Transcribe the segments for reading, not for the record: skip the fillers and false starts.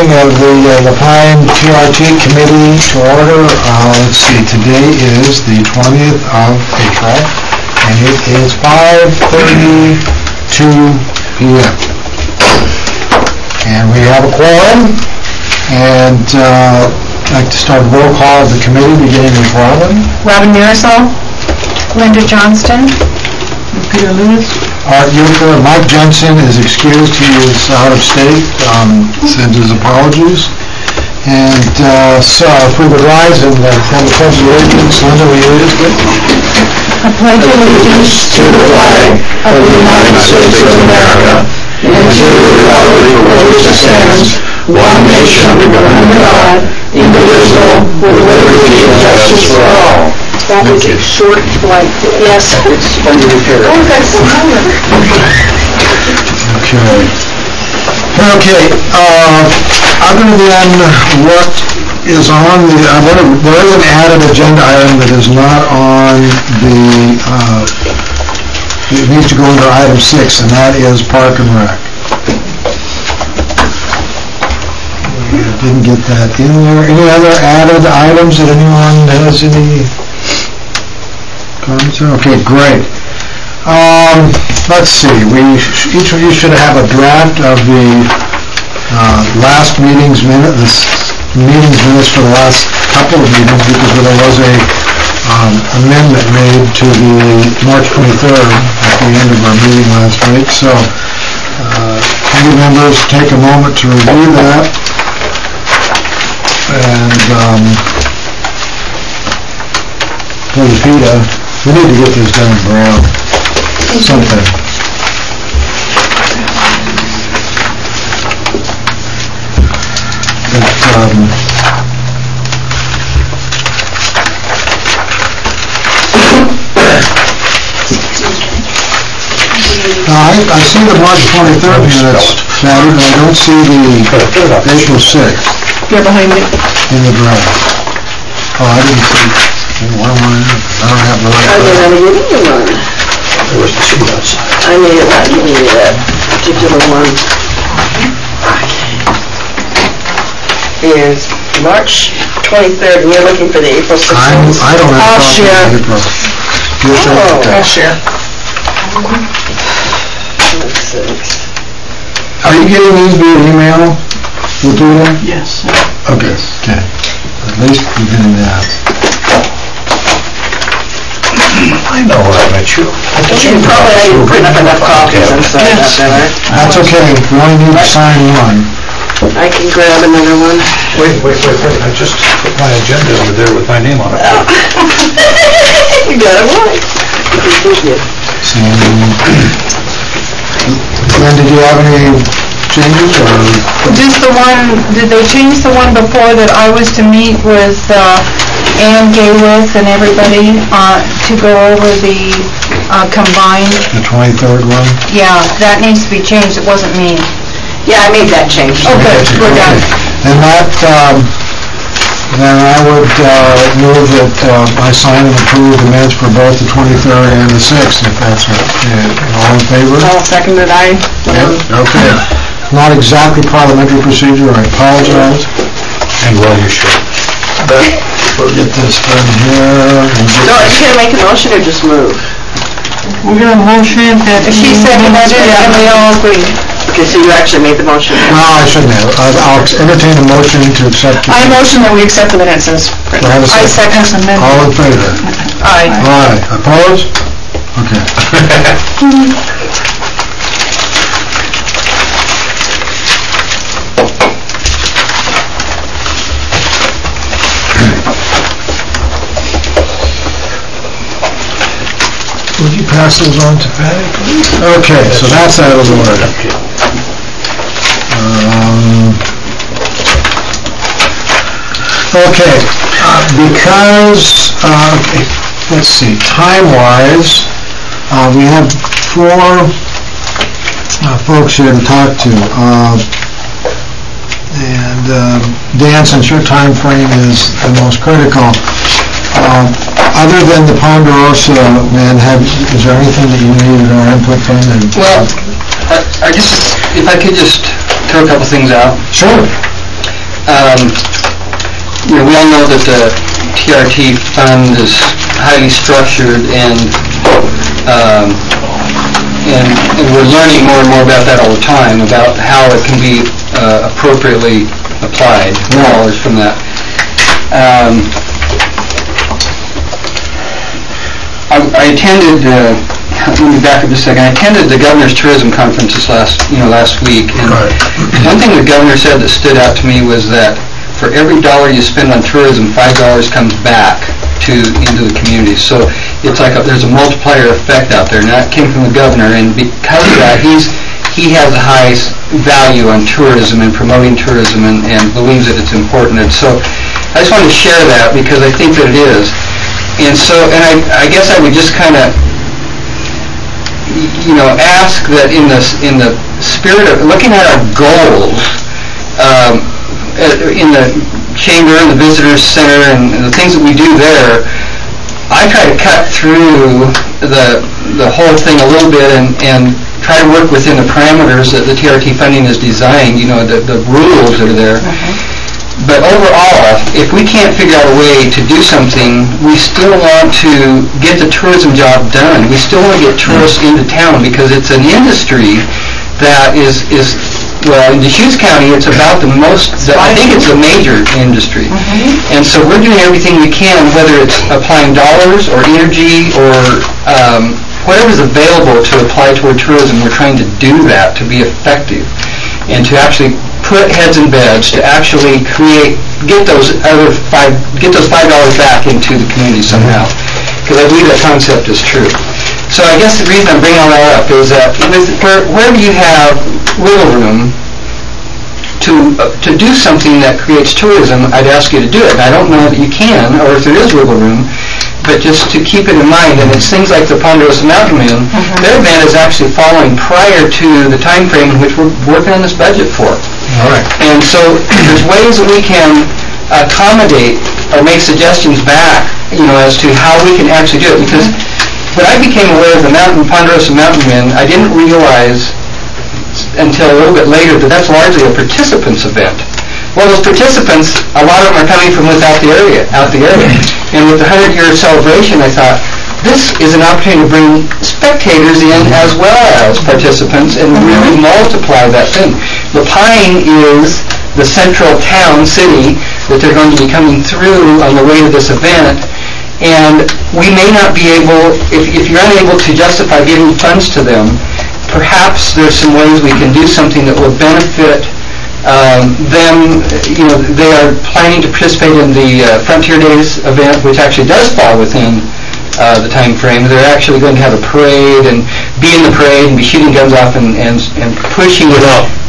of the Pine TRT Committee to order. Let's see, today is the 20th of April, and it is 5:32 p.m. And we have a quorum, and I'd like to start a roll call of the committee, beginning with Robin Marisol, Linda Johnston, Peter Lewis. Art Euchre. Mike Jensen is excused. He is out of state, sends his apologies. And so if we would rise and have a pledge of allegiance, Linda, will you lead us, please? I pledge allegiance to the flag of the United States of America and to the republic for which it stands, one nation under God, indivisible, with liberty and justice for all. That was a short flight. Yes. It's under repair. Oh, that's so hard. Okay. Other than what is on the, there is an added agenda item that is not on the, it needs to go under item 6, and that is Park and Rec. We didn't get that in there. Any other added items that anyone has any comments on? Okay, great. Let's see. Each of you should have a draft of the last meeting's minutes for the last couple of meetings, because there was a amendment made to the March 23rd at the end of our meeting last week. So, committee members, take a moment to review that. And please, Peter, we need to get this done, Brown. Something. I see the March 23rd minutes, but I don't see the April 6th. You're behind me. In the draft. Oh, I didn't see. I don't have the right. I didn't have to give you one. There was the sheet outside. I need it, not giving you that particular one. Here's March 23rd, and you're looking for the April 6th. I don't have I'll share. April. I'll share. Are you getting these via email? Yes. Okay. At least you're getting that. I know where I met you. You probably didn't print up enough copies, I'm sorry about that, right? That's okay. We only need to sign one. I can grab another one. Wait. I just put my agenda over there with my name on it. You got it right. Glenn, did you have any changes, or? Just the one, did they change the one before that I was to meet with Ann Gaywith and everybody to go over the combined? The 23rd one? Yeah, that needs to be changed. It wasn't me. Yeah, I made that change. Oh, good. We're done. And that, then I would move that I sign and approve the minutes for both the 23rd and the 6th, if that's what, all in favor? I'll second it, aye. Okay. Not exactly parliamentary procedure, I apologize. And well, you should. We'll get this done here. So, are you going to make a motion or just move? We're going to motion that she seconded it and we all agree. Okay, so you actually made the motion. No, I shouldn't have. I'll entertain a motion to accept. I motion that we accept the minutes as written. I second the minutes. All in favor? Aye. Aye. Opposed? Okay. Would you pass those on to Patty, please? Okay, so that's out of the order. Okay, because, let's see, time-wise, we have 4 folks here to talk to. And Dan, since your time frame is the most critical, other than the Ponderosa man, is there anything that you needed our input from? Well, I just, if I could just throw a couple things out. Sure. we all know that the TRT fund is highly structured, and we're learning more and more about that all the time, about how it can be appropriately applied, dollars from that. I attended, let me back up just a second, I attended the Governor's Tourism Conference last week, and one thing the Governor said that stood out to me was that for every dollar you spend on tourism, $5 comes back into the community. So it's like there's a multiplier effect out there, and that came from the Governor, and because of that, he has the highest value on tourism and promoting tourism, and believes that it's important. And so I just wanted to share that because I think that it is. And so, and I guess I would just kind of, ask that in the spirit of looking at our goals, in the chamber and the visitors center and the things that we do there, I try to cut through the whole thing a little bit and try to work within the parameters that the TRT funding is designed, the rules that are there. But overall, if we can't figure out a way to do something, we still want to get the tourism job done. We still want to get tourists into town because it's an industry that is well, in Deschutes County, it's about the most, I think it's a major industry. And so we're doing everything we can, whether it's applying dollars or energy or whatever's available to apply toward tourism. We're trying to do that to be effective and to actually put heads in beds to actually get those $5 back into the community somehow. Because I believe that concept is true. So I guess the reason I'm bringing all that up is that wherever you have wiggle room to do something that creates tourism, I'd ask you to do it. And I don't know that you can, or if there is wiggle room, but just to keep it in mind. And it's things like the Ponderosa Mountain Men. Their event is actually following prior to the time frame in which we're working on this budget for. All right. And so there's ways that we can accommodate or make suggestions back, as to how we can actually do it. Because when I became aware of the Ponderosa Mountain Men, I didn't realize until a little bit later that that's largely a participants event. Well, those participants, a lot of them are coming from out the area. And with the 100-year celebration, I thought, this is an opportunity to bring spectators in as well as participants and really multiply that thing. La Pine is the central town, city, that they're going to be coming through on the way to this event. And we may not be able, if you're unable to justify giving funds to them, perhaps there's some ways we can do something that will benefit them. They are planning to participate in the Frontier Days event, which actually does fall within the time frame. They're actually going to have a parade and be in the parade and be shooting guns off and pushing the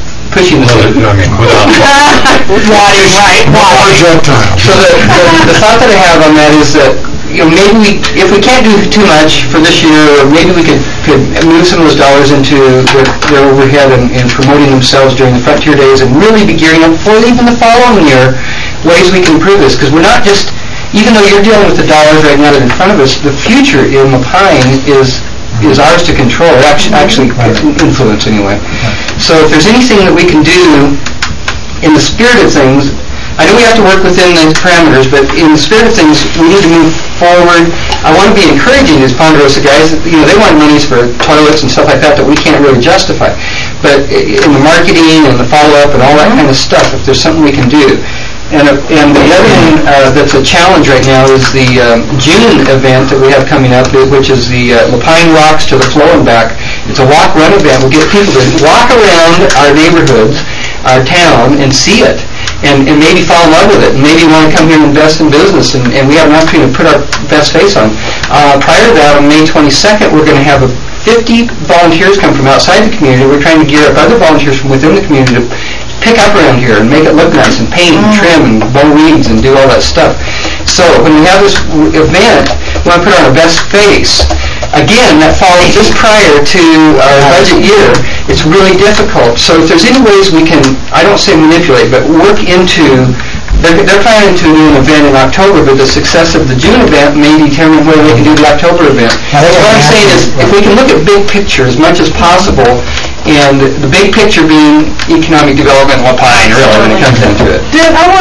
projectile. So the thought that I have on that is that maybe if we can't do too much for this year, maybe we could move some of those dollars into their overhead and promoting themselves during the Frontier Days and really be gearing up for even the following year ways we can improve this. Because we're not just, even though you're dealing with the dollars right now that are in front of us, the future in La Pine is ours to control, actually influence anyway. So if there's anything that we can do in the spirit of things, I know we have to work within those parameters, but in the spirit of things, we need to move forward. I want to be encouraging these Ponderosa guys. They want monies for toilets and stuff like that we can't really justify. But in the marketing and the follow-up and all that kind of stuff, if there's something we can do. And the other thing that's a challenge right now is the June event that we have coming up, which is the La Pine Rocks to the Flow and Back. It's a walk-run event. We'll get people to walk around our neighborhoods, our town, and see it. And maybe fall in love with it, and maybe want to come here and invest in business, and we have an opportunity to put our best face on. Prior to that, on May 22nd, we're going to have 50 volunteers come from outside the community. We're trying to gear up other volunteers from within the community to pick up around here and make it look nice and paint and trim and mow weeds and do all that stuff. So when we have this event, we want to put on our best face. Again, that falls just prior to our budget year. It's really difficult. So if there's any ways we can, I don't say manipulate, but work into, they're planning to do an event in October, but the success of the June event may determine whether they can do the October event. So what I'm saying is, if we can look at big picture as much as possible, and the big picture being economic development in La Pine, really, when it comes down to it. Deb, I want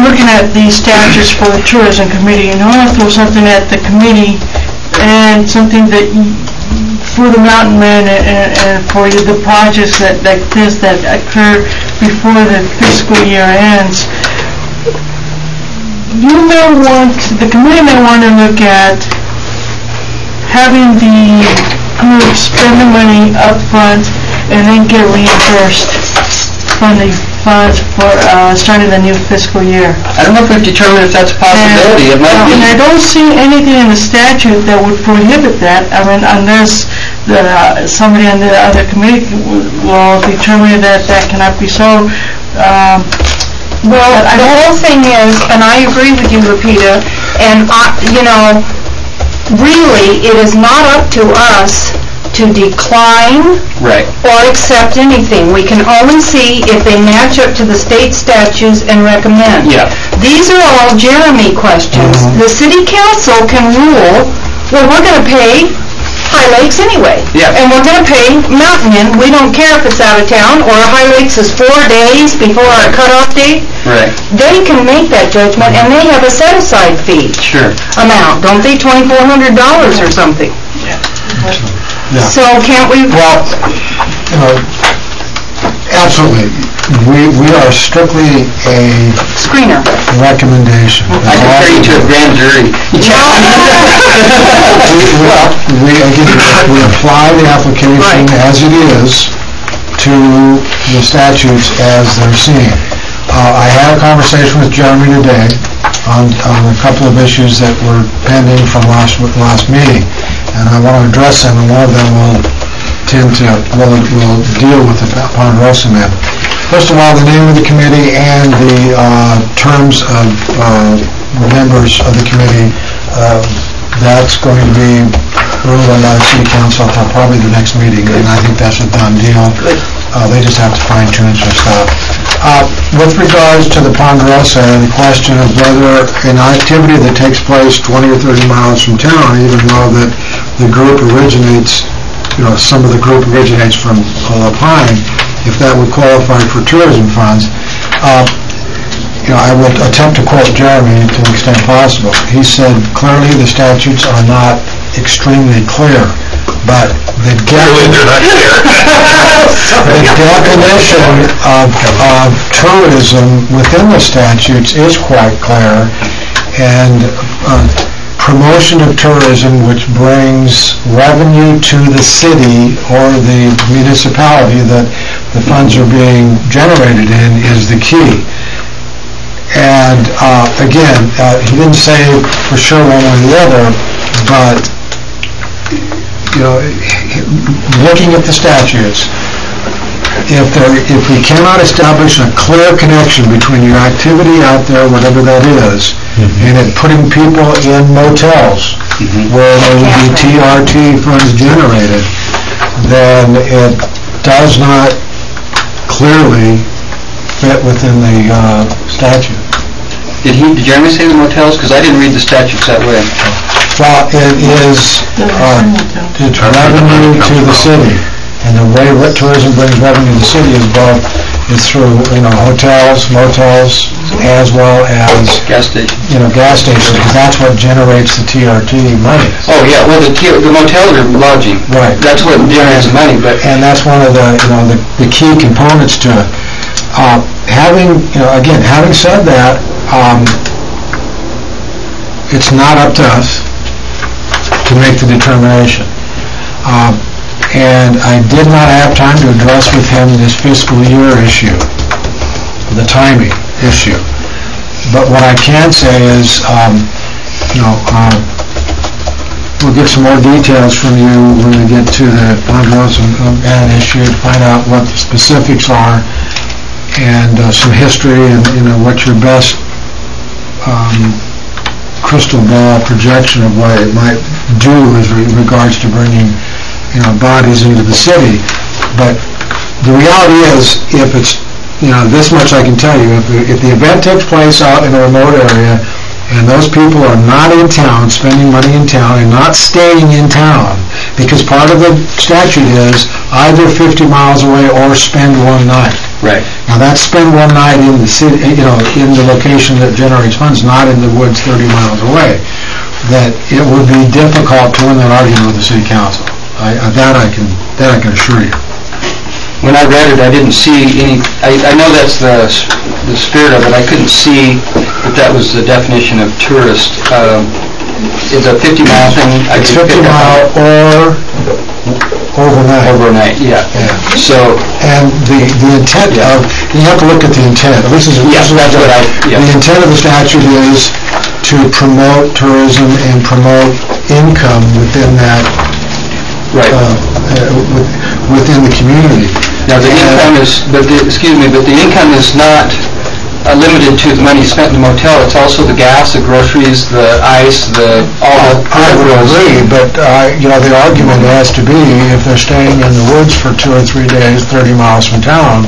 looking at the statutes for the tourism committee, and I want to throw something at the committee, and something that for the mountain men and for the projects that occur before the fiscal year ends. The committee may want to look at having the group spend the money up front and then get reimbursed from the funds for starting the new fiscal year. I don't know if we've determined if that's a possibility. It might be. And I don't see anything in the statute that would prohibit that. I mean, unless somebody on the other committee will determine that that cannot be so. Well, the whole thing is, and I agree with you, Lupita, and really, it is not up to us to decline Right. or accept anything. We can only see if they match up to the state statutes and recommend. Yeah. These are all Jeremy questions. The city council can rule, well, we're going to pay High Lakes anyway. Yeah. And we're going to pay Mountain Inn. We don't care if it's out of town or High Lakes is 4 days before our cutoff date. Right. They can make that judgment, and they have a set-aside fee Sure. amount, don't they? $2,400 or something. Yeah. So can't we? Well, absolutely. We are strictly a Screener. recommendation. I compare you to a grand jury. We apply the application as it is to the statutes as they're seen. I had a conversation with Jeremy today on a couple of issues that were pending from last meeting, and I want to address them, and one of them will deal with the Ponderosa map. First of all, the name of the committee and the terms of members of the committee, that's going to be ruled on by the city council until probably the next meeting, and I think that's a done deal. They just have to fine-tune some stuff. With regards to the Ponderosa, the question of whether an activity that takes place 20 or 30 miles from town, even though that the group originates, some of the group originates from Lapine, if that would qualify for tourism funds, I will attempt to quote Jeremy to the extent possible. He said, clearly the statutes are not extremely clear, but the definition of tourism within the statutes is quite clear, and promotion of tourism which brings revenue to the city or the municipality that the funds are being generated in is the key. And again, he didn't say for sure one way or the other, but looking at the statutes, if we cannot establish a clear connection between your activity out there, whatever that is, and it putting people in motels where there would be TRT funds generated, then it does not clearly fit within the statute. Did Jeremy say the motels? Because I didn't read the statutes that way. Well, it is it's revenue to the city, and the way tourism brings revenue to the city is through hotels, motels, as well as Gas stations. Gas stations, because that's what generates the TRT money. Oh yeah, well the motels are lodging. Right. That's what generates the money, but And that's one of the key components to it. Having said that, it's not up to us to make the determination. And I did not have time to address with him this fiscal year issue, the timing issue. But what I can say is, we'll get some more details from you when we get to the Ponderosa issue to find out what the specifics are, and some history and what your best crystal ball projection of what it might do as regards to bringing bodies into the city. But the reality is, if it's this much I can tell you, if the event takes place out in a remote area and those people are not in town, spending money in town and not staying in town Because part of the statute is either 50 miles away or spend one night. Right. Now, that's spend one night in the city, in the location that generates funds, not in the woods 30 miles away. That it would be difficult to win that argument with the city council. That I can assure you. When I read it, I didn't see any, I know that's the spirit of it, I couldn't see that was the definition of tourist. It's a 50-mile thing. It's 50 mile or overnight. Overnight, yeah. So, And the intent of, you have to look at the intent. The intent of the statute is to promote tourism and promote income within that, within the community. now the income is, but the income is not limited to the money spent in the motel. It's also the gas, the groceries, the ice, all the I would agree, but, the argument has to be, if they're staying in the woods for 2 or 3 days, 30 miles from town,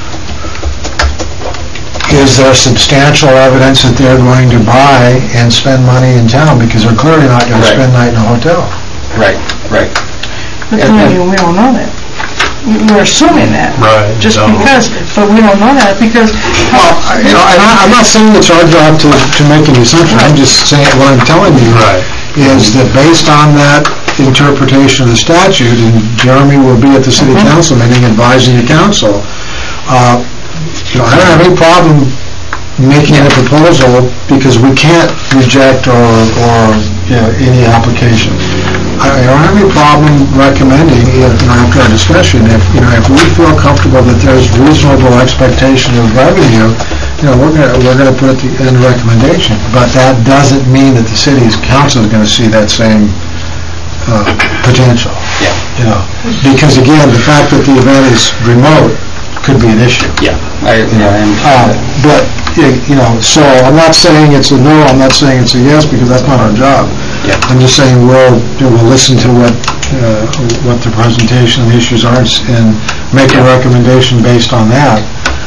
is there substantial evidence that they're going to buy and spend money in town? Because they're clearly not going to spend night in a hotel. Right. But we don't know that. We're assuming that. Right. Just because, but we don't know that because... and I'm not saying it's our job to make an assumption. I'm just saying, what I'm telling you is that based on that interpretation of the statute, and Jeremy will be at the city council meeting advising the council, I don't have any problem making a proposal because we can't reject or any application. I don't have any problem recommending, after our discussion, if we feel comfortable that there's reasonable expectation of revenue, we're going to put it in the recommendation. But that doesn't mean that the city's council is going to see that same potential. Yeah. Because again, the fact that the event is remote could be an issue. Yeah. But so I'm not saying it's a no, I'm not saying it's a yes, because that's not our job. Yeah. I'm just saying we'll listen to what the presentation and the issues are and make a recommendation based on that.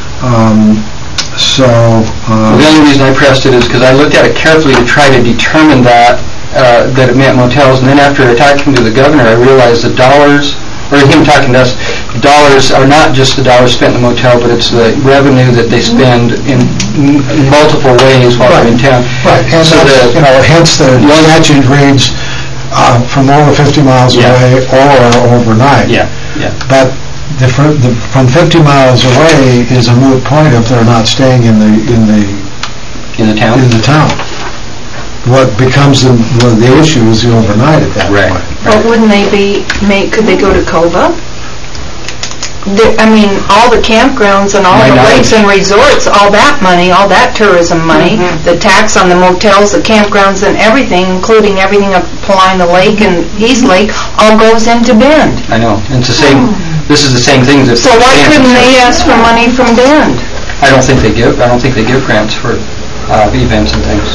The only reason I pressed it is because I looked at it carefully to try to determine that it meant motels, and then after talking to the governor, I realized the dollars, or him talking to us, dollars are not just the dollars spent in the motel, but it's the revenue that they spend in multiple ways while they're in town. Right, and so hence the statute reads from over 50 miles away or overnight. Yeah. But from 50 miles away is a moot point if they're not staying in the town. What becomes the issue is the overnight at that point. But wouldn't they could they go to COVA? All the campgrounds and all the lakes and resorts, all that money, all that tourism money, the tax on the motels, the campgrounds and everything, including everything up Paulina Lake and East Lake, all goes into Bend. I know. It's the same. This is the same thing. So why couldn't they ask for money from Bend? I don't think they give grants for events and things.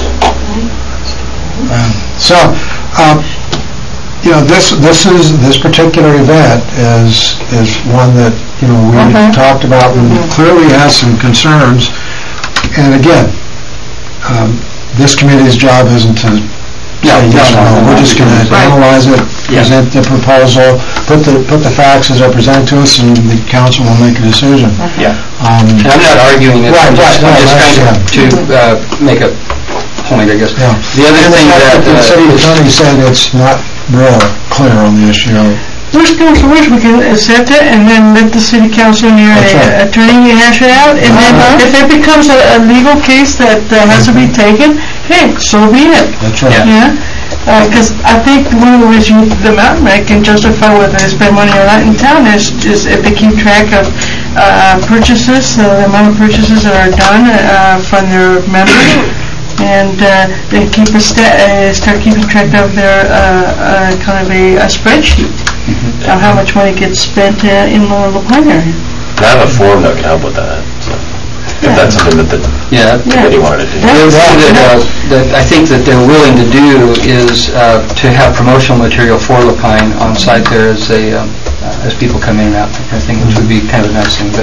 This particular event is one that we talked about and clearly has some concerns. And again, this committee's job isn't to say yes or no. We're just going to analyze it, present the proposal, put the facts as they're presented to us, and the council will make a decision. Yeah. And I'm not arguing it. I'm just trying to make a point, I guess. Yeah. The other thing that the city attorney said it's not real clear on the issue. Worst comes to worst, we can accept it and then let the city council and your attorney hash it out. And then if it becomes a legal case that has to be taken, hey, so be it. That's right. Yeah. Because I think one of the ways the mountain man can justify whether they spend money or not in town is if they keep track of purchases, the amount of purchases that are done from their members. And they start keeping track of their kind of a spreadsheet of how much money gets spent in the Lapine area. I have a form that can help with that. So if that's something that the committee wanted to do. The other thing that I think that they're willing to do is to have promotional material for Lapine on site there as people come in and out, I think, which would be kind of a nice thing. But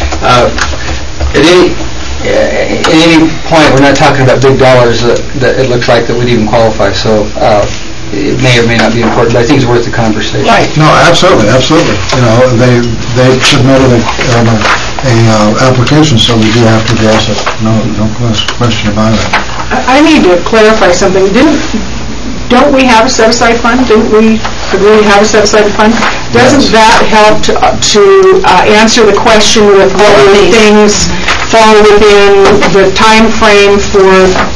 at any point, we're not talking about big dollars that it looks like that would even qualify. So it may or may not be important, but I think it's worth the conversation. Right. No, absolutely. You know, they submitted a application, so we do have to address it. No question about it. I need to clarify something. Don't we have a set-aside fund? Didn't we agree to have a set-aside fund? Doesn't that help to answer the question with whether things fall within the time frame for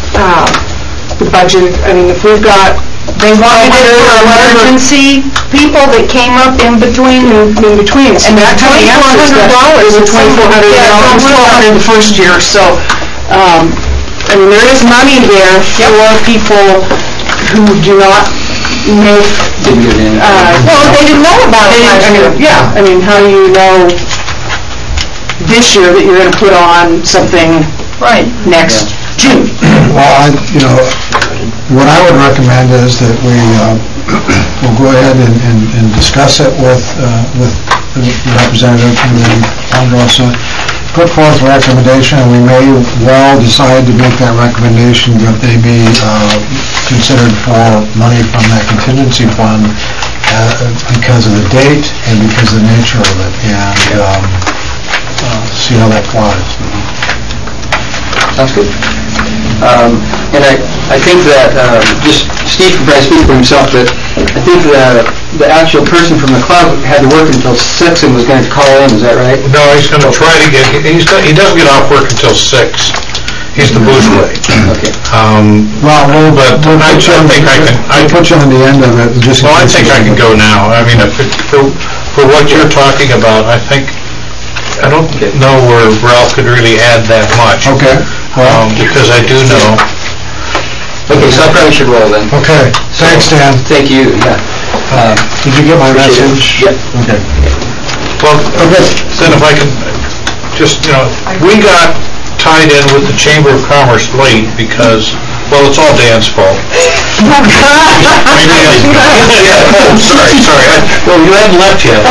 the budget? I mean, if we've got... They wanted it for emergency people that came up in between. And that kind of answers the $2,400 the first year. So, I mean, there is money there for people who do not make... Didn't get in. Well, they didn't know about it last year. Yeah, I mean, how do you know this year that you're going to put on something next June? Well, what I would recommend is that we'll go ahead and discuss it with the representative from the Ponderosa, put forth a recommendation, and we may well decide to make that recommendation that they be considered for money from that contingency fund because of the date and because of the nature of it, and see how that flies. Sounds good. And I think that, just Steve can probably speak for himself, but I think the actual person from the club had to work until 6 and was going to call in, is that right? No, he's going to try to get, he doesn't get off work until 6. He's the booze way. Okay. But I think I put you on the end of it. Well, I think I can go now. I mean, for what you're talking about, I don't know where Ralph could really add that much. Okay. Because I do know. Okay, so I probably should roll then. Okay. Thanks, Dan. Thank you. Yeah. Did you get my message? Yep. Okay. Well, then if I can just, we got tied in with the Chamber of Commerce late because, well, it's all Dan's fault. Sorry. Well, you hadn't left yet.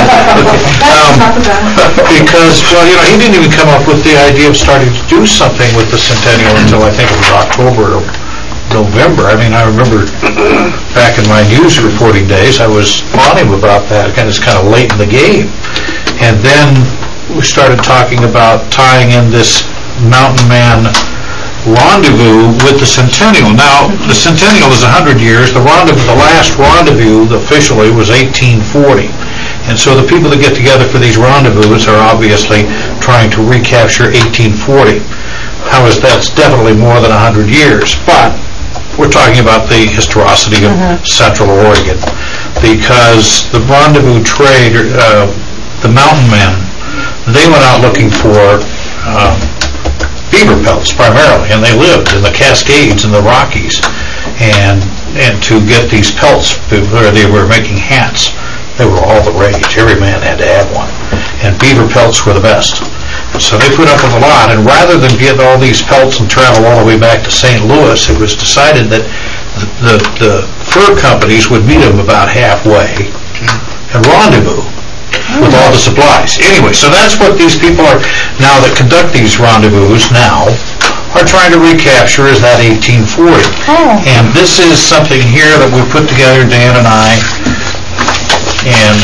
Because, he didn't even come up with the idea of starting to do something with the Centennial until I think it was October or November. I mean, I remember back in my news reporting days, I was on him about that. It's kind of late in the game. And then we started talking about tying in this Mountain Man rendezvous with the Centennial. Now, the Centennial is 100 years. The last rendezvous officially was 1840. And so the people that get together for these rendezvous are obviously trying to recapture 1840. That's definitely more than 100 years. But we're talking about the historicity of Central Oregon, because the rendezvous trade, the Mountain Men, they went out looking for beaver pelts primarily, and they lived in the Cascades and the Rockies, and to get these pelts where they were making hats, they were all the rage. Every man had to have one, and beaver pelts were the best. So they put up with a lot, and rather than get all these pelts and travel all the way back to St. Louis, it was decided that the fur companies would meet them about halfway and rendezvous with all the supplies. Anyway, so that's what these people are now that conduct these rendezvous now are trying to recapture, is that 1840. And this is something here that we put together, Dan and I, and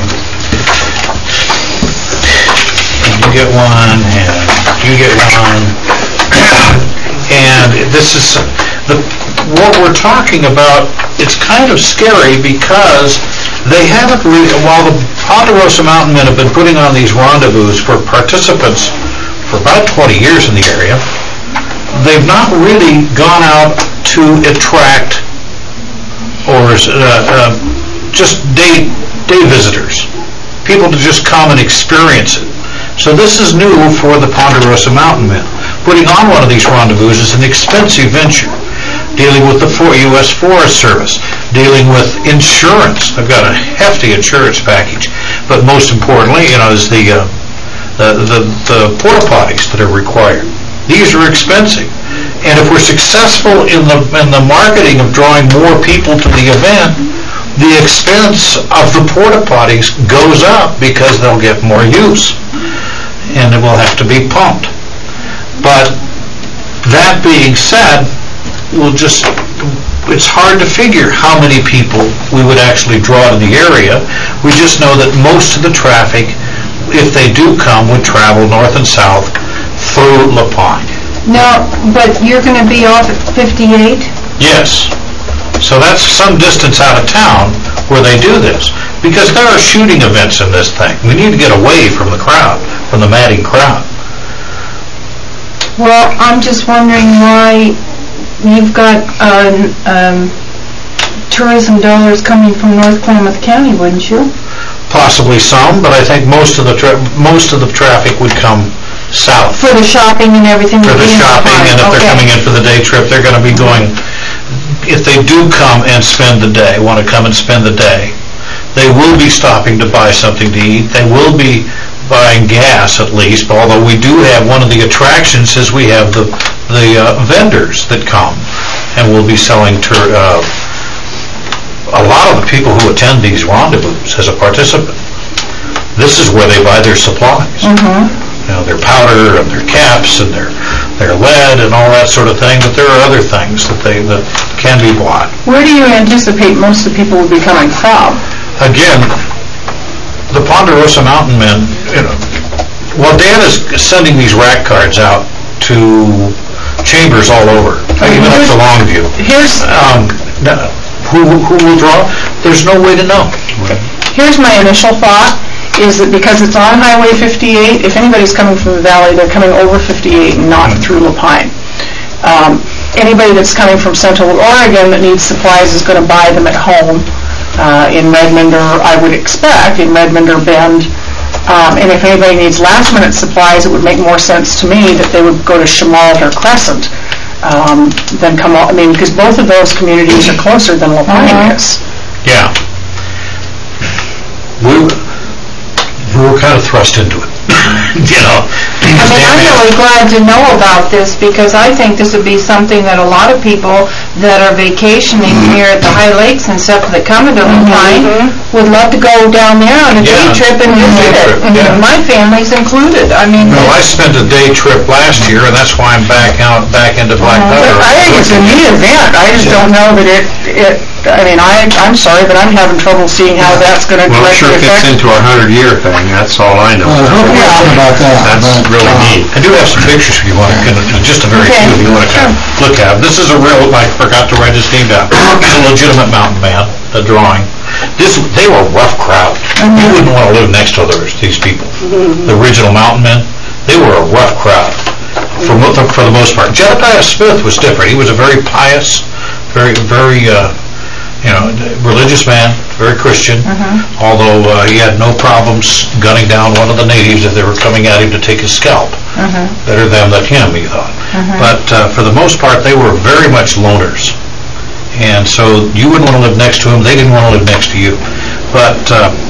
you get one, and you get one, and this is what we're talking about. It's kind of scary because they haven't while the Ponderosa Mountain Men have been putting on these rendezvous for participants for about 20 years in the area, they've not really gone out to attract or just day visitors, people to just come and experience it. So this is new for the Ponderosa Mountain Men. Putting on one of these rendezvous is an expensive venture, dealing with the U.S. Forest Service, dealing with insurance. They've got a hefty insurance package. But most importantly, is the porta potties that are required. These are expensive. And if we're successful in the marketing of drawing more people to the event, the expense of the porta potties goes up because they'll get more use, and it will have to be pumped. But that being said, it's hard to figure how many people we would actually draw to the area. We just know that most of the traffic, if they do come, would travel north and south through La Pine. Now, but you're going to be off at 58? Yes. So that's some distance out of town where they do this. Because there are shooting events in this thing. We need to get away from the crowd, from the madding crowd. Well, I'm just wondering why you've got tourism dollars coming from North Klamath County, wouldn't you? Possibly some, but I think most of the traffic would come south. For the shopping and everything? For the shopping, and if they're coming in for the day trip, they're going to be going, if they do come and spend the day, want to come and spend the day, they will be stopping to buy something to eat. They will be buying gas at least, although we do have, one of the attractions is we have the vendors that come and will be selling a lot of the people who attend these rendezvous as a participant. This is where they buy their supplies. You know, their powder and their caps and their lead and all that sort of thing, but there are other things that can be bought. Where do you anticipate most of the people will be coming from? Again, the Ponderosa Mountain Men, you know, well, Dan is sending these rack cards out to chambers all over, even up to Longview. Here's who will draw? There's no way to know. Here's my initial thought, is that because it's on Highway 58, if anybody's coming from the valley, they're coming over 58 and not through La Pine. Anybody that's coming from Central Oregon that needs supplies is going to buy them at home in Redmond, or I would expect in Redmond or Bend. And if anybody needs last-minute supplies, it would make more sense to me that they would go to Chenault or Crescent than come out. I mean, because both of those communities are closer than La Pine is. Yeah. We were kind of thrust into it, you know. I mean, I'm really glad to know about this, because I think this would be something that a lot of people that are vacationing here at the High Lakes and stuff that come into La Pine would love to go down there on a day trip and visit it. And my family's included. I mean, well, I spent a day trip last year, and that's why I'm back into Black Powder. I think it's a neat event. I just don't know that I mean, I'm sorry, but I'm having trouble seeing how that's going to directly affect. Well, it sure fits into our 100-year thing, that's all I know. About that. That's really neat. I do have some pictures if you want to, just a very few if you want to kind of look at. This is a real, I forgot to write his name down. It's a legitimate mountain man, a drawing. They were a rough crowd. You wouldn't want to live next to these people. The original mountain men, they were a rough crowd for the most part. Jedediah Smith was different. He was a very pious, very religious man, very Christian, although he had no problems gunning down one of the natives if they were coming at him to take his scalp. Better them than him, he thought. But for the most part, they were very much loners. And so you wouldn't want to live next to them, they didn't want to live next to you. But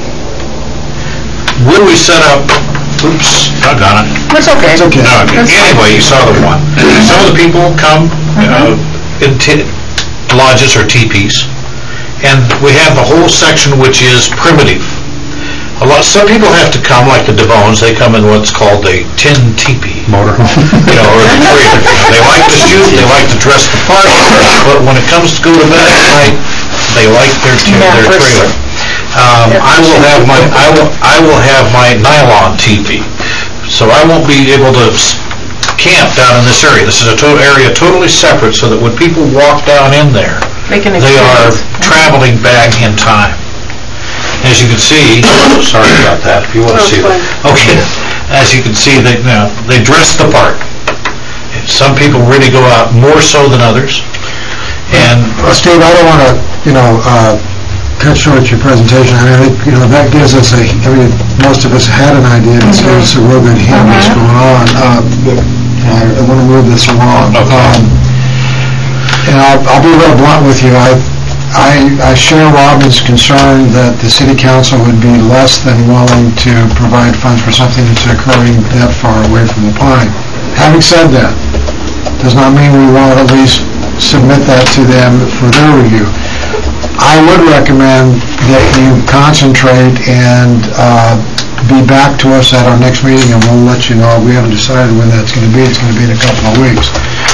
when we set up, oops, doggone it. That's okay. It's okay. Anyway, you saw the one. Some of the people come in lodges or teepees. And we have the whole section which is primitive. Some people have to come, like the Devones, they come in what's called a tin teepee. Motorhome. Or the trailer. They like to shoot, they like to dress the part, but when it comes to go to bed at night, they like their trailer. I will have my nylon teepee, so I won't be able to camp down in this area. This is a area totally separate, so that when people walk down in there, they are traveling back in time. As you can see, sorry about that, if you want to see it. Okay, as you can see, they dress the part. Some people really go out more so than others. And Steve, I don't want to, cut short your presentation. I mean, that gives us most of us had an idea. It gives us a real good hint of what's going on. I want to move this along. And I'll be real blunt with you. I share Robin's concern that the city council would be less than willing to provide funds for something that's occurring that far away from La Pine. Having said that, does not mean we won't at least submit that to them for their review. I would recommend that you concentrate and be back to us at our next meeting, and we'll let you know. We haven't decided when that's going to be. It's going to be in a couple of weeks.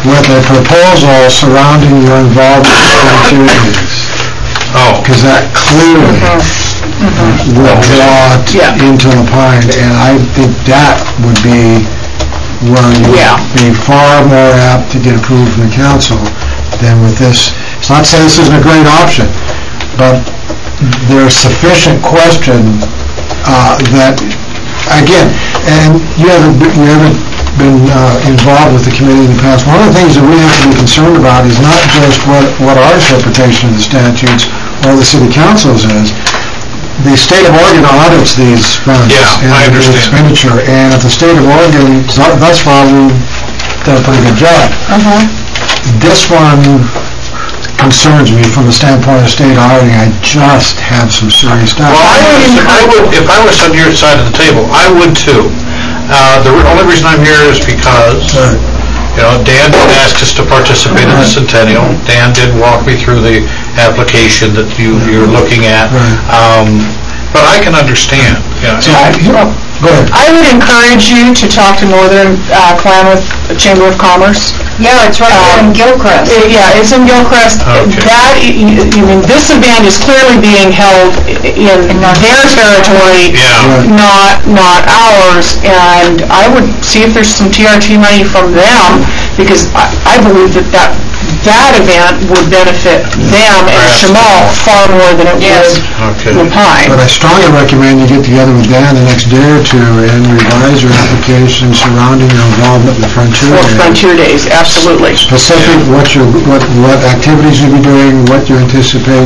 with a proposal surrounding your involvement in frontier meetings. Oh. Because that clearly would draw it into the pine, and I think that would be where you would be far more apt to get approved from the council than with this. It's not saying this isn't a great option, but there's sufficient question that, again, and you haven't been involved with the committee in the past. One of the things that we have to be concerned about is not just what our interpretation of the statutes or the city council's is. The state of Oregon audits these funds and the expenditure, and if the state of Oregon, thus far, we've done a pretty good job. This one concerns me from the standpoint of state auditing. I just have some serious doubts. Well, I would, if I was on your side of the table, I would too. The only reason I'm here is because, Dan did ask us to participate in the Centennial. Dan did walk me through the application that you're looking at. But I can understand. Go ahead. I would encourage you to talk to Northern Klamath Chamber of Commerce. Yeah, it's right there in Gilchrist. Yeah, it's in Gilchrist. This event is clearly being held in their territory, not ours. And I would see if there's some TRT money from them, because I believe that event would benefit them and Shamal far more than it would Pine. But I strongly recommend you get together with Dan the next day or two and revise your application surrounding your involvement in Frontier Days. Frontier Days, absolutely. Specific, what activities you'll be doing, what you anticipate,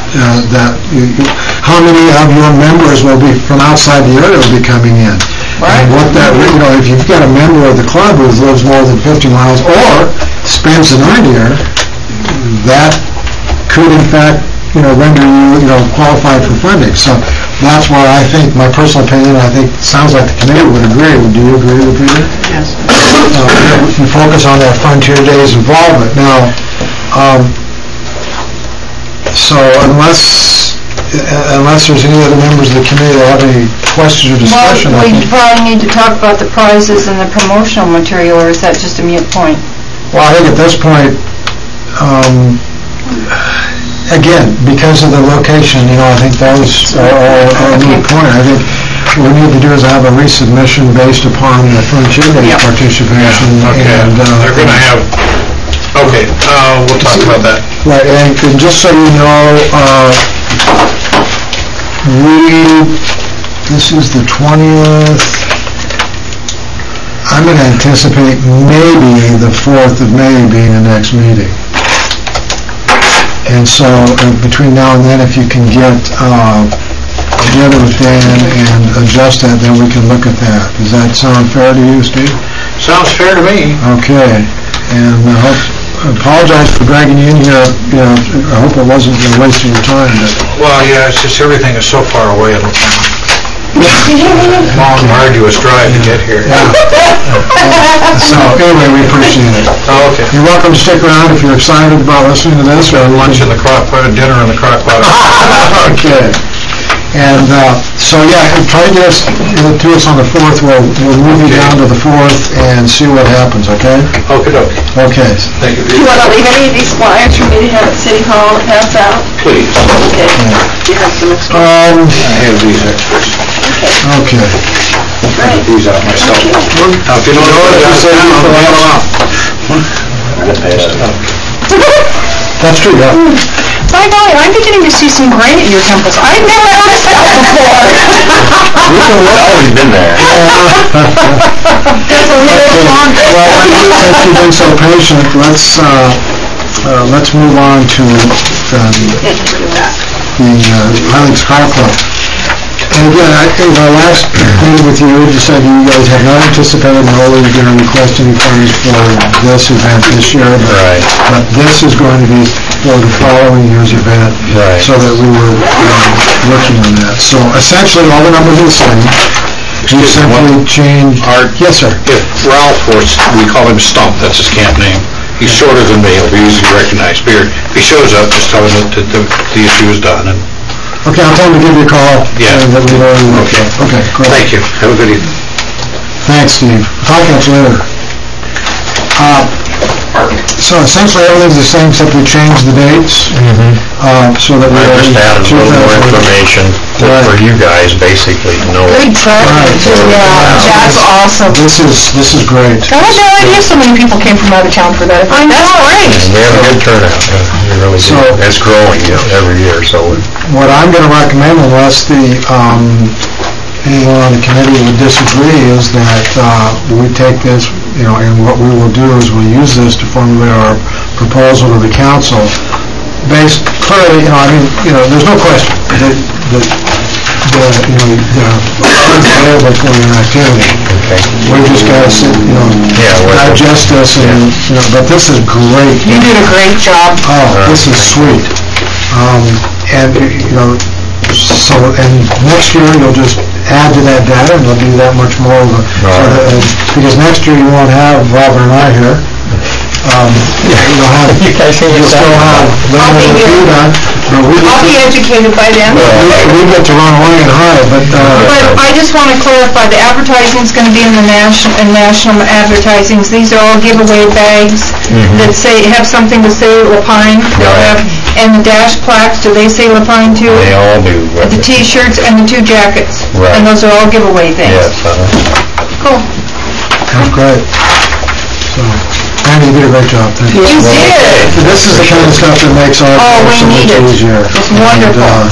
how many of your members will be from outside the area will be coming in. Right. And what that, if you've got a member of the club who lives more than 50 miles or spends the night here, that could in fact, render you, qualified for funding. So that's why I think, my personal opinion, I think, sounds like the committee would agree. Do you agree with Peter? Yes. You focus on that Frontier Days involvement. Now, so unless there's any other members of the committee that have any questions or discussion, Well, we probably need to talk about the prizes and the promotional material, or is that just a mute point? well, I think at this point, again, because of the location, I think those are a moot point. I think what we need to do is have a resubmission based upon the Frontier Days participation. And they're going to have, we'll talk about that. Right, and just so you know, this is the 20th. I'm going to anticipate maybe the 4th of May being the next meeting. And so between now and then, if you can get together with Dan and adjust that, then we can look at that. Does that sound fair to you, Steve? Sounds fair to me. Okay. And I apologize for dragging you in here. I hope it wasn't a waste of your time. Well, it's just everything is so far away. Long, arduous drive to get here. So anyway, we appreciate it. Oh, okay. You're welcome to stick around if you're excited about listening to this. Or lunch in the crock pot, dinner in the crock pot. Okay. And try to get us to us on the 4th. We'll move you down to the 4th and see what happens, okay? Okay. Okay. Thank you. Do you want to leave any of these flyers for me to have at City Hall and pass out? Please. Okay. Do you have some extra? I have these extras. Okay. Great. These out myself. Now, if you don't know what I'm That's true, yeah. By golly, I'm beginning to see some grain at your temples. I've never noticed that before. We've always been there. Well, since you've been so patient, let's move on to the Highlands Car Club. And again, in our last meeting with you, you said you guys have not anticipated nor were you going to request any funds for this event this year. But this is going to be for the following year's event. Right. So that we were working on that. So essentially, all the numbers are the same. You simply change... Yes, sir. If Ralph, we call him Stump, that's his camp name. He's shorter than me, he'll be easy to recognize. If he shows up, just tell him that the issue is done. Okay, I'll tell him to give you a call. Yeah. Okay, great. Thank you. Have a good evening. Thanks, Steve. Talk to you later. park. So essentially, everything's the same, except we changed the dates, so that we... I just added a little more information for you guys, basically, to know. Good job. Yeah, that's awesome. This is great. I had no idea so many people came from out of town for that. I know. That's great. And we have a good turnout. We really do. So- It's growing every year, so What I'm going to recommend, unless anyone on the committee would disagree, is that we take this, and what we will do is we'll use this to formulate our proposal to the council. Based clearly, there's no question that the funds available for your activity. okay. We just got to sit, digest this, and but this is great. You did a great job. Oh, this is sweet. And next year, you'll just add to that data, and you'll do that much more of a, because next year you won't have Robert and I here. You'll still have Linda and Peter. I'll be educated by then. We get to run away and hide, but... But I just want to clarify, the advertising's going to be in the national advertisings. These are all giveaway bags that have something to say Lapine. And the dash plaques, do they say Lapine too? They all do. The T-shirts and the 2 jackets. Right. And those are all giveaway things. Yes. Cool. That's great. So, Randy, you did a great job. Thank you. You did. This is the kind of stuff that makes our Oh, work we so need much it. easier. It's wonderful.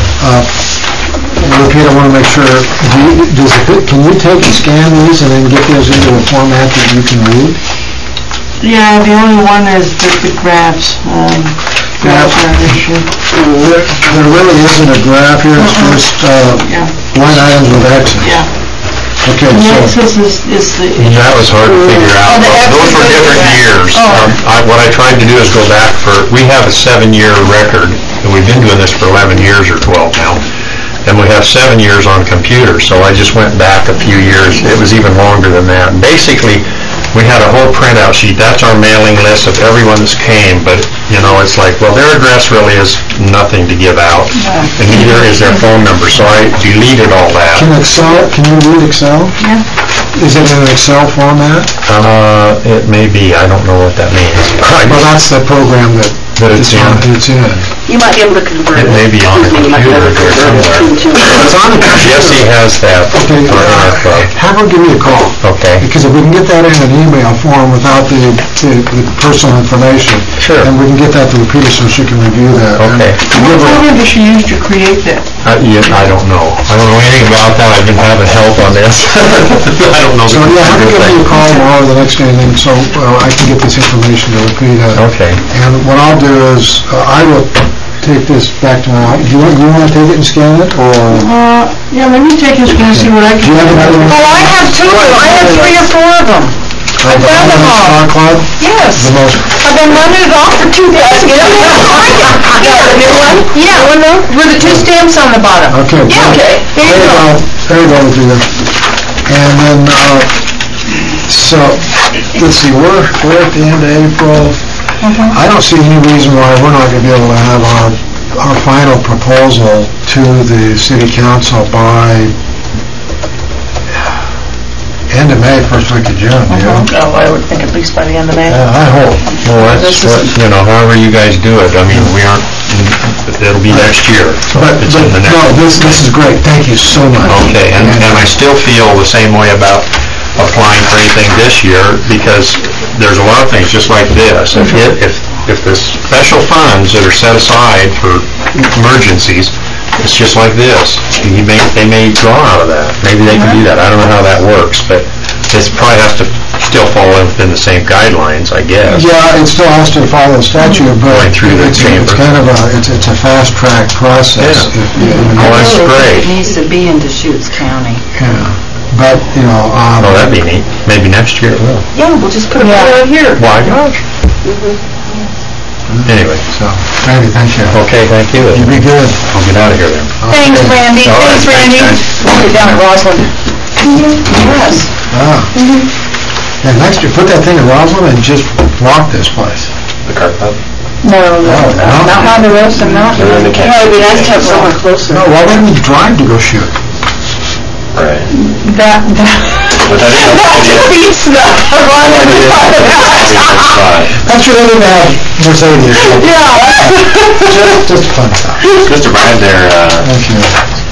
Repeat, I want to make sure, can you take and scan these and then get those into a format that you can read? Yeah, the only one is the graphs. Graphs are an issue. There really isn't a graph here, it's just Yeah. line items with X's. Yeah. Okay, The so, axis is the... That was hard to figure out. the Those were X's different are- years. What I tried to do is go back we have a 7-year record, and we've been doing this for 11 years or 12 now, and we have 7 years on computers, so I just went back a few years. It was even longer than that. And basically, we had a whole printout sheet. That's our mailing list of everyone that's came, but, it's like, well, their address really is nothing to give out, and neither is their phone number, so I deleted all that. can you read Excel? Yeah. Is it in an Excel format? It may be, I don't know what that means. Well, that's the program that it's in. it's in. You might be able to convert It may be on the computer there somewhere. It's on the computer. Jesse has that Okay, in our club. have her give me a call. Okay. Because if we can get that in an email form without the personal information, Sure. then we can get that to Peter so she can review that. Okay. What program does she use to create that? I don't know. I don't know anything about that. I've been having help on this. I don't know. So, yeah, have her give me a call tomorrow or the next day, and then so I can get this information to Peter. Okay. And what I'll do is, I will take this back to my, do you want to take it and scan it, or? Yeah, let me take this and see what I Do you can have another one? Oh, I have 2 of them. I have 3 or 4 of them. I've found them all. Star Club, Yes. the most, I've been running it off for 2 days. Yeah, the new one? Yeah, with the 2 stamps on the bottom. okay. Yeah, okay. There you go. There you go, Peter. And then, so, let's see, we're at the end of April. I don't see any reason why we're not going to be able to have our final proposal to the city council by end of May, first week of June, do you? Oh, I would think at least by the end of May. Yeah, I hope. Well, that's what, however you guys do it. I mean, we aren't, it'll be next year. So But, it's in the next. no, this is great, thank you so much. Okay, and I still feel the same way about applying for anything this year, because there's a lot of things just like this. If the special funds that are set aside for emergencies, it's just like this. They may draw out of that. Maybe they can do that. I don't know how that works, but it probably has to still fall within the same guidelines, I guess. Yeah, it still has to follow the statute, but Going through the it's chamber. kind of it's a fast-track process. Yeah. Oh, that's great. It needs to be in Deschutes County. Yeah, but, Oh, that'd be neat. Maybe next year it will. Yeah, we'll just put it right here. Why, gosh. Anyway, so, Randy, thank you. okay, thank you. You be good. I'll get out of here then. Thanks, Randy. All right, Thanks, Randy. guys. We'll be down at Roslyn. Yes. And next year, put that thing in Roslyn and just walk this place. The car club? No, not Ponderosa, no. They're in the Yeah, it'd be nice to have somewhere closer. No, why wouldn't we drive to go shoot? Right. That But that is defeats the... That's fine. sure they didn't have Mercedes. Yeah. Just fun stuff. Mr. Bryan there, Thank you.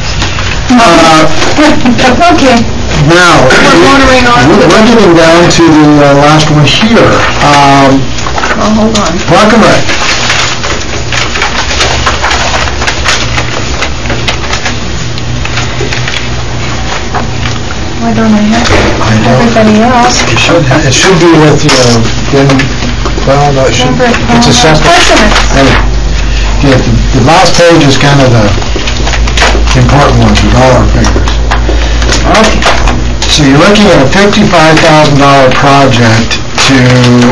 Okay. Now, motoring on to the- we're getting down to the last one here. Hold on. Park and Rec. Why don't I have everybody else? It should be with you, well, no, it should, it's a separate. Yeah, the last page is kind of the important one, the dollar figures. So you're looking at a $55,000 project to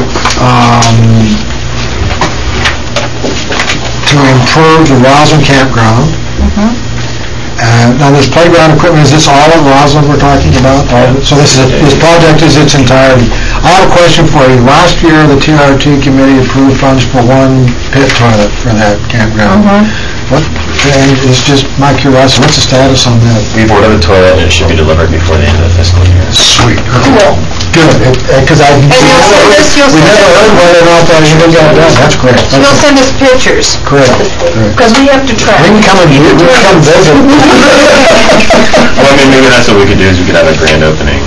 improve the Roslyn campground. Now, this playground equipment, is this all of Roslyn we're talking about? So this project is its entirety. I have a question for you. Last year, the TRT committee approved funds for one pit toilet for that campground. And it's just my curiosity, what's the status on that? we've ordered the toilet and it should be delivered before the end of the fiscal year. Sweet. Cool. Good, because we never heard one and I thought you got it done. That's great. You'll send us pictures, Great. because we have to track. We can come and visit. Well, I mean, maybe that's what we could do, is we could have a grand opening.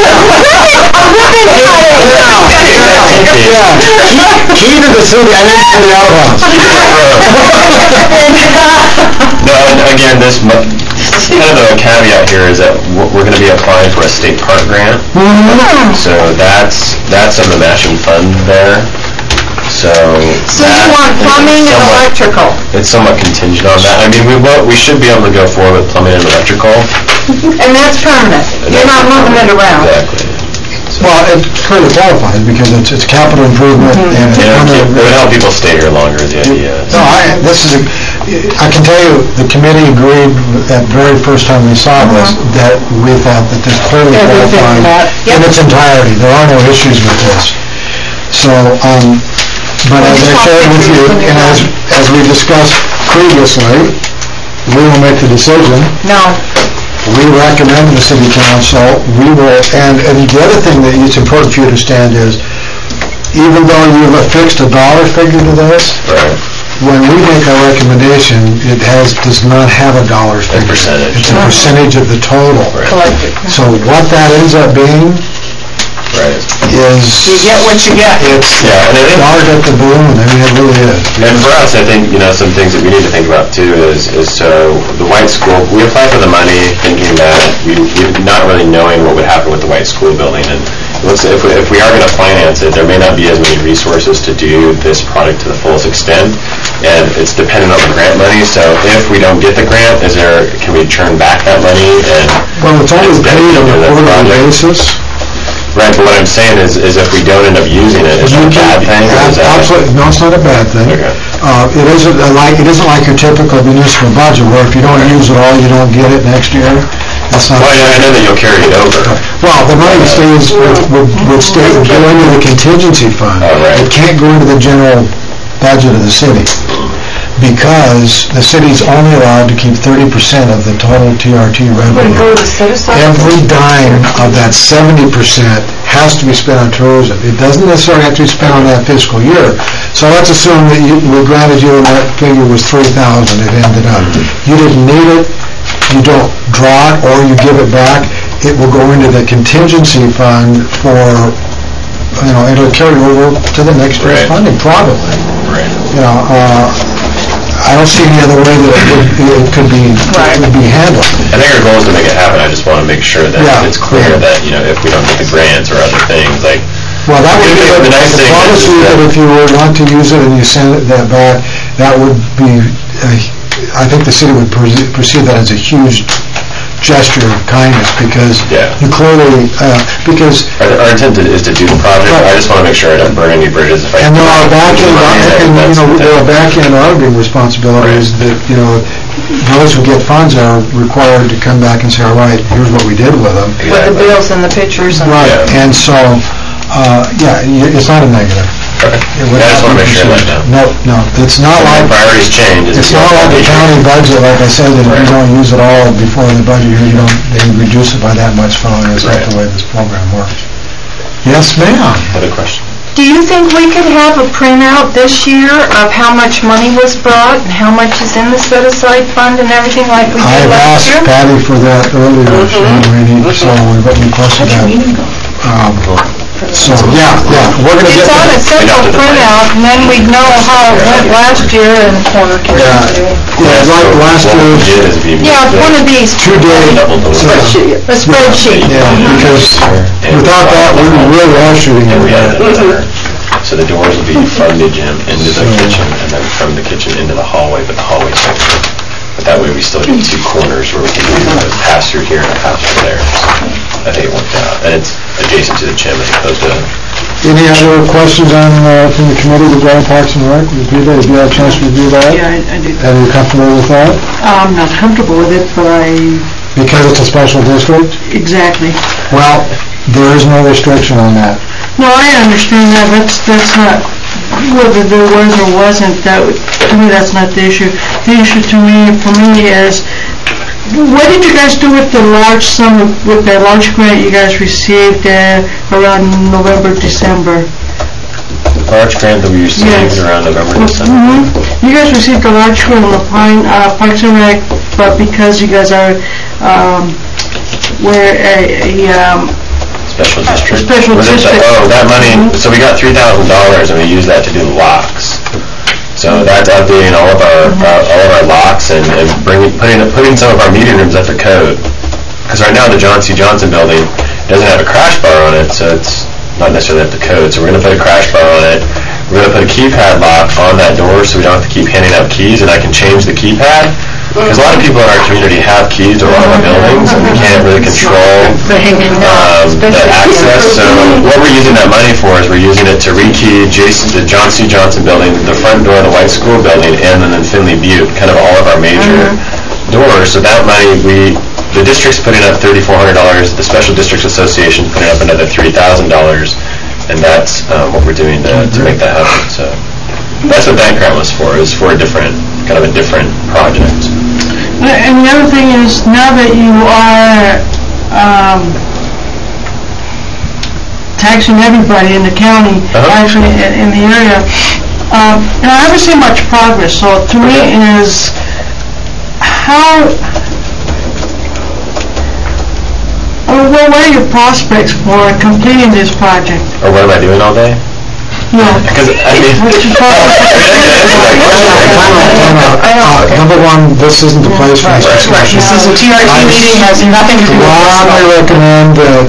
Key to the city, I didn't see the outhouse. No, and again, this, kind of the caveat here is that we're going to be applying for a state park grant. So that's in the matching fund there. So you want plumbing and electrical? It's somewhat contingent on that. I mean, we should be able to go forward with plumbing and electrical. And that's permanent. You're not moving it around. Exactly. Well, it clearly qualifies because it's capital improvement and it's It would help people stay here longer, is the idea. No, I can tell you, the committee agreed at the very first time we saw this, that we thought that this clearly Everything qualified about- in its entirety. There are no issues with this. So, but as I shared with you, and as we discussed previously, we will make the decision. No. We recommend the city council, we will, and the other thing that it's important for you to understand is, even though you've affixed a dollar figure to this, Right. when we make our recommendation, it does not have a dollar figure. percentage. It's a percentage of the total. Right. Collected. So what that ends up being Right. is... You get what you get. It's Yeah, and I think- hard at the balloon, I mean, it really is. And for us, I think, some things that we need to think about too is so the White School, we applied for the money thinking that we not really knowing what would happen with the White School building. And if we are going to finance it, there may not be as many resources to do this project to the fullest extent. And it's dependent on the grant money. So if we don't get the grant, can we turn back that money? And Well, it's only paid on a quarterly basis. Right, but what I'm saying is if we don't end up using it, is that a bad thing? Or is that- Absolutely, no, it's not a bad thing. Okay. It isn't like your typical municipal budget, where if you don't use it all, you don't get it next year. That's not... Well, I know that you'll carry it over. Well, the money stays, would go into the contingency fund. Oh, right. It can't go into the general budget of the city, because the city's only allowed to keep 30% of the total TRT revenue. Every dime of that 70% has to be spent on tourism. It doesn't necessarily have to be spent on that fiscal year. So let's assume that we granted you that figure was $3,000, it ended up. You didn't need it, you don't draw it, or you give it back, it will go into the contingency fund for, it'll carry over to the next year's Right. funding, probably. Right. I don't see any other way that it could be handled. I think our goal is to make it happen. I just want to make sure that Yeah. it's clear that, if we don't get the grants or other things, like, Well, that would be, The nice thing is promise you that- that if you were not to use it and you send that back, that would be, I think the city would perceive that as a huge gesture of kindness, because Yeah. you clearly, because, our intent is to do the project. I just want to make sure I don't burn any bridges if I... and there are back-end auditing responsibilities that, those who get funds are required to come back and say, all right, here's what we did with them. With the bills and the pictures and... Right, Yeah. and so, it's not a negative. Okay. It would Yeah, I just not want to be make sure that considered. down. No, it's not like, Priorities change. it's not like the county budget, like I said, that if you don't use it all before the budget year, they reduce it by that much following. That's not Right. the way this program works. Yes, ma'am? Other question? Do you think we could have a printout this year of how much money was brought and how much is in the set-aside fund and everything like we I did last asked year? Patty for that earlier, Randy, so we requested that. So, yeah, we're gonna get It's on a that. simple printout, and then we'd know how it went last year and... Yeah, like last year, Yeah, one of these, 2 days. a spreadsheet. Yeah, because without that, we really are shooting in the dark. So the doors will be from the gym into the kitchen, and then from the kitchen into the hallway, but the hallway's open. But that way we still get 2 corners where we can do a pass through here and a pass through there. I think it worked out, and it's adjacent to the gym as opposed to... Any other questions on, from the committee regarding Parks and Rec? Review that, if you had a chance to review that? Yeah, I did. Are you comfortable with that? I'm not comfortable with it, but Because it's a special district? exactly. Well, there is no restriction on that. No, I understand that, that's not, whether there was or wasn't, to me, that's not the issue. The issue for me is, what did you guys do with the large sum, with the large grant you guys received around November, December? The large grant that we received Yes. around November, December. You guys received a large grant on the Parks and Rec, but because you guys are, we're Special district. Special district. Oh, that money, so we got $3,000 and we used that to do the locks. So that's updating all of our locks and putting some of our meeting rooms up to code. Because right now the John C. Johnson building doesn't have a crash bar on it, so it's not necessarily up to code. So we're going to put a crash bar on it. We're going to put a keypad lock on that door so we don't have to keep handing out keys, and I can change the keypad. Because a lot of people in our community have keys to a lot of our buildings, and we can't really control the access. So what we're using that money for is we're using it to rekey the John C. Johnson building, the front door of the White School building, and then Finley Butte, kind of all of our major doors. So that money, the district's putting up $3,400, the Special Districts Association putting up another $3,000, and that's what we're doing to make that happen. So that's what that grant was for, is for a different project. And the other thing is, now that you are taxing everybody in the county, actually in the area, I haven't seen much progress. So to me is what are your prospects for completing this project? Or what am I doing all day? Yeah. Because, I mean... Number one, this isn't the place for this discussion. This is a TRT meeting, has nothing to do with this. I recommend that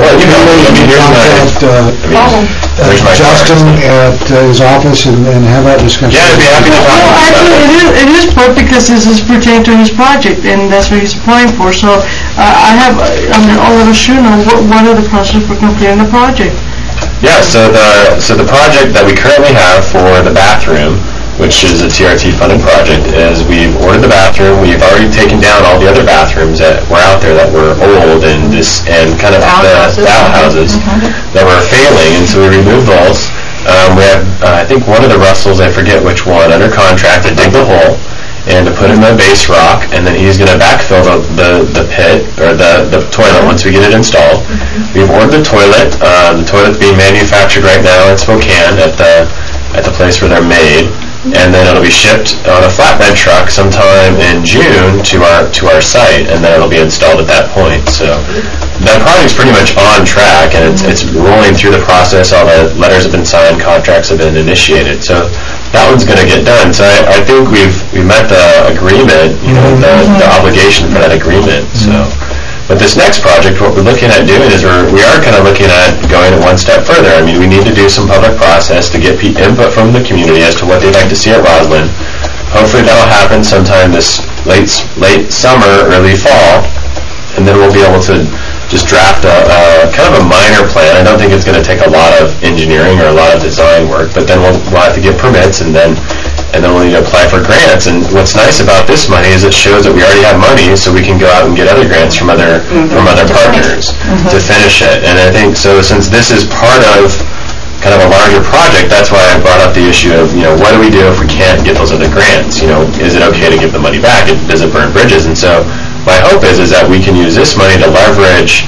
contact Justin at his office and have that discussion. Yeah, I'd be happy to talk Well, about actually, it is part because this is pertaining to his project, and that's what he's applying for. So I'll let us know what are the process for completing the project. Yeah, so the project that we currently have for the bathroom, which is a TRT funded project, is we've ordered the bathroom. We've already taken down all the other bathrooms that were out there that were old and kind of the outhouses that were failing, and so we removed those. We have, I think, one of the Russells, I forget which one, under contract to dig the hole and to put in the base rock, and then he's going to backfill the pit, or the toilet once we get it installed. We've ordered the toilet. The toilet's being manufactured right now in Spokane at the place where they're made, and then it'll be shipped on a flatbed truck sometime in June to our site, and then it'll be installed at that point. So that project's pretty much on track, and it's rolling through the process. All the letters have been signed, contracts have been initiated. So that one's going to get done. So I think we've met the agreement, the obligation for that agreement. So, but this next project, what we're looking at doing is we are kind of looking at going one step further. I mean, we need to do some public process to get input from the community as to what they'd like to see at Roslyn. Hopefully that'll happen sometime this late summer, early fall, and then we'll be able to just draft a kind of a minor plan. I don't think it's going to take a lot of engineering or a lot of design work, but then we'll have to get permits, and then we'll need to apply for grants. And what's nice about this money is it shows that we already have money, so we can go out and get other grants from other partners to finish it. And I think so, since this is part of kind of a larger project, that's why I brought up the issue of, what do we do if we can't get those other grants? Is it okay to give the money back? Does it burn bridges? And so my hope is that we can use this money to leverage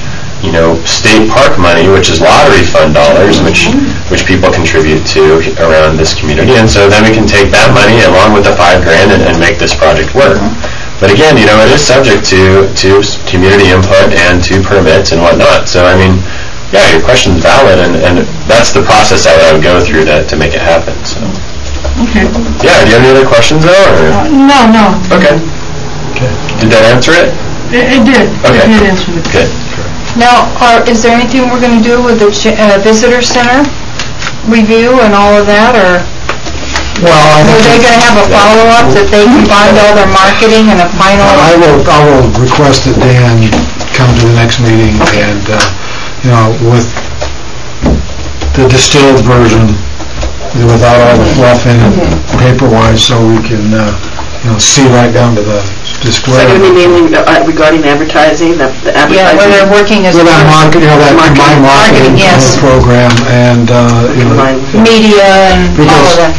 state park money, which is lottery fund dollars, which people contribute to around this community, and so then we can take that money along with the $5,000 and make this project work. But again, it is subject to community input and to permits and whatnot. So I mean, yeah, your question's valid, and that's the process I would go through to make it happen. So. Okay. Yeah. Do you have any other questions though? Or? No. Okay. Did that answer it? It did. Okay. It did answer it. Good. Now, is there anything we're going to do with the visitor center review and all of that, or Well, I are think they going to have a follow-up that they can find all their marketing and a final? I will request that Dan come to the next meeting and, with the distilled version, without all the fluff in it, paper-wise, so we can, see right down to the display. So you mean regarding advertising, the advertising? Yeah, where they're working as With that marketing, that combined marketing yes. program, and, media and all of that.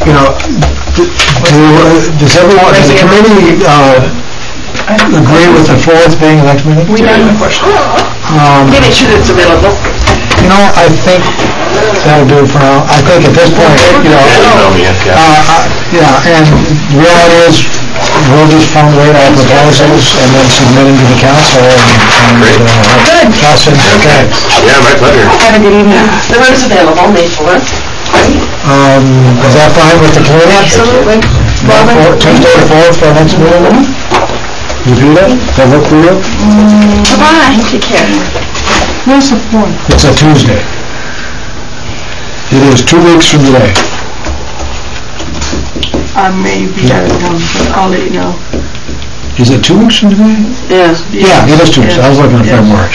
does everyone, does the committee agree with the 4th being the next meeting? We have a question. Make sure that it's available. I think that'll do it for now. I think at this point, and the reality is, we'll just formulate our proposals and then submit them to the council and toss it. Okay. Yeah, my pleasure. Have a good evening. The room is available, May 4th. Is that fine with the committee? Absolutely. Tuesday the 4th for our next meeting? You do that? Does that work for you? Bye-bye. Take care. Where's the 4th? It's a Tuesday. It is 2 weeks from today. I may be out of town, but I'll let you know. Is it 2 weeks from today? Yeah. Yeah, it is 2 weeks. I was looking at February.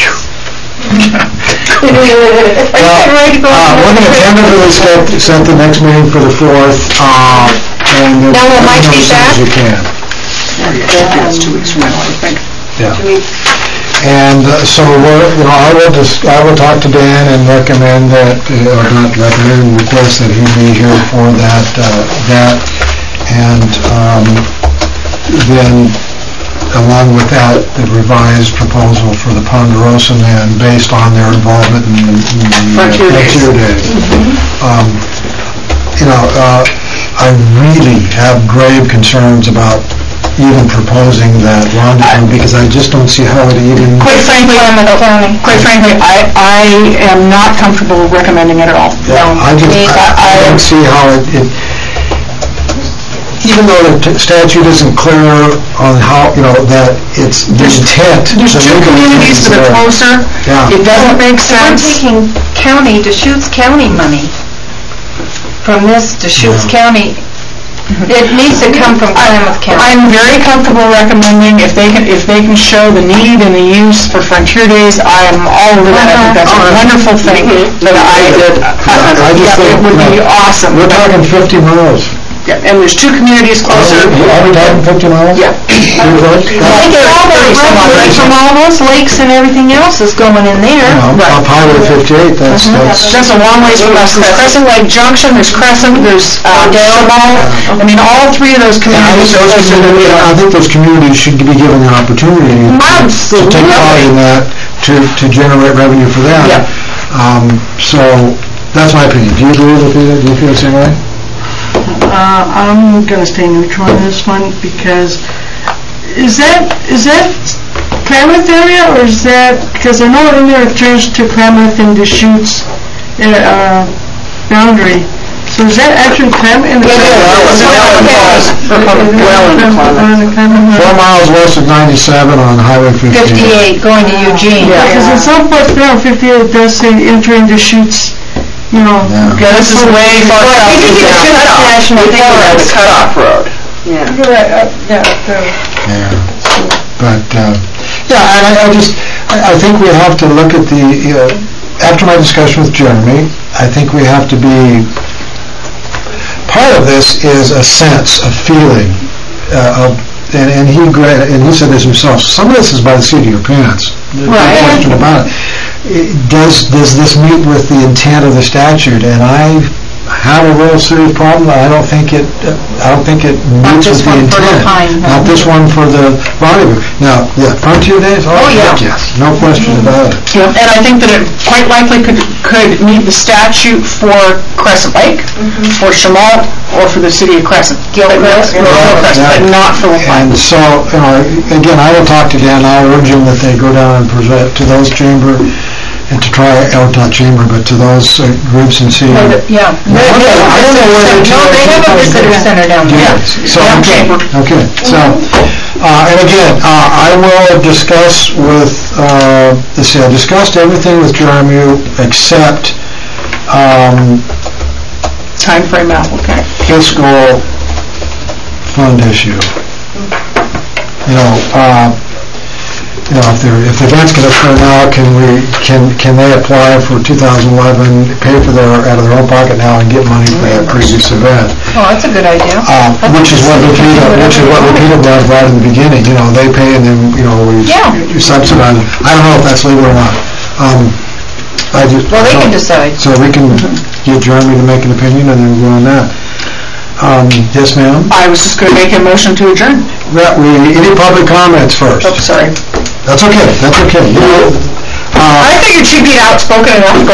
We're going to tentatively set the next meeting for the 4th, and Now, will Mike be as soon as back? you can. That's 2 weeks from now, I think. Yeah. And so I will talk to Dan and recommend that, or not recommend, request that he be here for that, and then along with that, the revised proposal for the Ponderosa Man based on their involvement in the Frontier Days. I really have grave concerns about even proposing that rendezvous, because I just don't see how it even... Quite frankly, I am not comfortable recommending it at all. I don't see how it even though the statute isn't clear on how, that it's the intent. There's 2 communities that are closer. Yeah. It doesn't make sense. We're taking Deschutes County money from this Deschutes County. It needs to come from Klamath County. I'm very comfortable recommending if they can show the need and the use for Frontier Days, I am all over that. I think that's a wonderful thing that it would be awesome. We're talking 50 miles. Yeah, and there's 2 communities closer. Are we talking 50 miles? Yeah. I think from all those lakes and everything else is going in there. Up Highway 58, that's a long ways from us. There's Crescent Lake Junction, there's Crescent, there's Chabal. I mean, all 3 of those communities are closer than we are. I think those communities should be given an opportunity to take part in that, to generate revenue for them. Yeah. So, that's my opinion. Do you agree with it? Do you feel the same way? I'm gonna stay neutral on this one, because is that Klamath area, or is that, because I know in there it turns to Klamath and Deschutes boundary, so is that actually Klamath? 4 miles west of 97 on Highway 58. 58 going to Eugene. Yeah, because in some parts there on 58 it does say entering Deschutes, Yeah, this is way far south. I think it's National Forest. The cutoff road. Yeah. Yeah. But, and I think we have to look at after my discussion with Jeremy, I think we have to be, part of this is a sense, a feeling, and he said this himself, some of this is by the seat of your pants. There's no question about it. Does this meet with the intent of the statute? And have a real serious problem. I don't think it meets with this the one for the intent. Pine. Not this one for the rendezvous. Now, yeah, Frontier Days? Oh, yeah. heck yes, no question about it. And I think that it quite likely could meet the statute for Crescent Lake, for Chamont, or for the city of Crescent. Gilchrist, but not for And Lake. so, again, I will talk to Dan, I'll urge him that they go down and present to those chamber, and to try, not chamber, but to those groups and see. Yeah. I don't know where the two- No, they have a visitor center down there. Yeah, so, Yeah, chamber. okay, so, and again, I will discuss with, let's see, I discussed everything with Jeremy except Time frame applicant. fiscal fund issue. If the event's going to occur now, can they apply for 2011, pay for out of their own pocket now and get money for that previous event? Oh, that's a good idea. Which is what Lupita brought right in the beginning, they pay and then, we subsidize it. I don't know if that's legal or not. Well, they can decide. So we can get Jeremy to make an opinion and then go on that. Yes, ma'am? I was just going to make a motion to adjourn. Any public comments first? Oh, sorry. That's okay. I figured she'd be outspoken enough to go,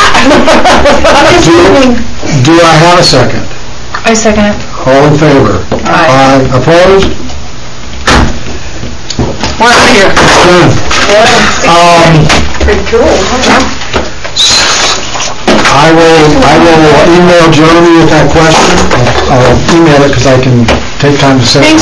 Do I have a second? I second it. All in favor? Aye. Opposed? We're out of here. Done. Pretty cool, huh? I will email Jeremy with that question. I'll email it because I can take time to say it.